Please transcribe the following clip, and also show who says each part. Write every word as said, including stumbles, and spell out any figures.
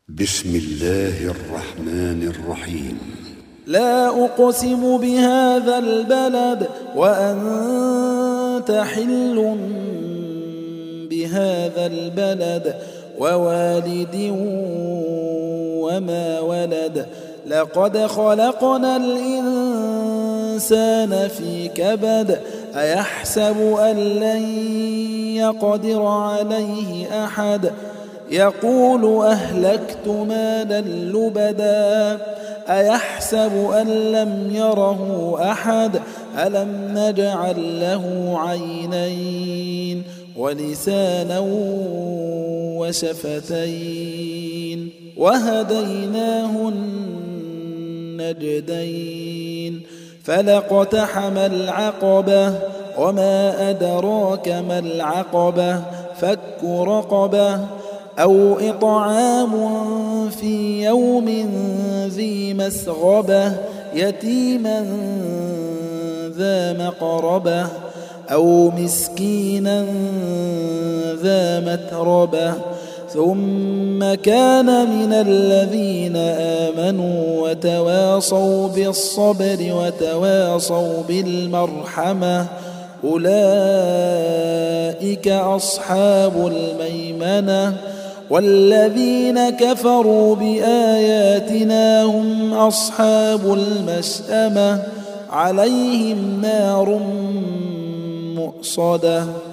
Speaker 1: بسم الله الرحمن الرحيم.
Speaker 2: لا أقسم بهذا البلد وأنت حل بهذا البلد ووالد وما ولد لقد خلقنا الإنسان في كبد أيحسب أن لن يقدر عليه أحد يقول أهلكت مالا لبدا أيحسب أن لم يره أحد ألم نجعل له عينين ولسانا وشفتين وهديناه النجدين فلاقتحم العقبة وما أدراك ما العقبة فك رقبة أو إطعام في يوم ذي مسغبة يتيما ذا مقربة أو مسكينا ذا متربة ثم كان من الذين آمنوا وتواصوا بالصبر وتواصوا بالمرحمة أولئك أصحاب الميمنة والذين كفروا بآياتنا هم أصحاب المشأمة عليهم نار مؤصدة.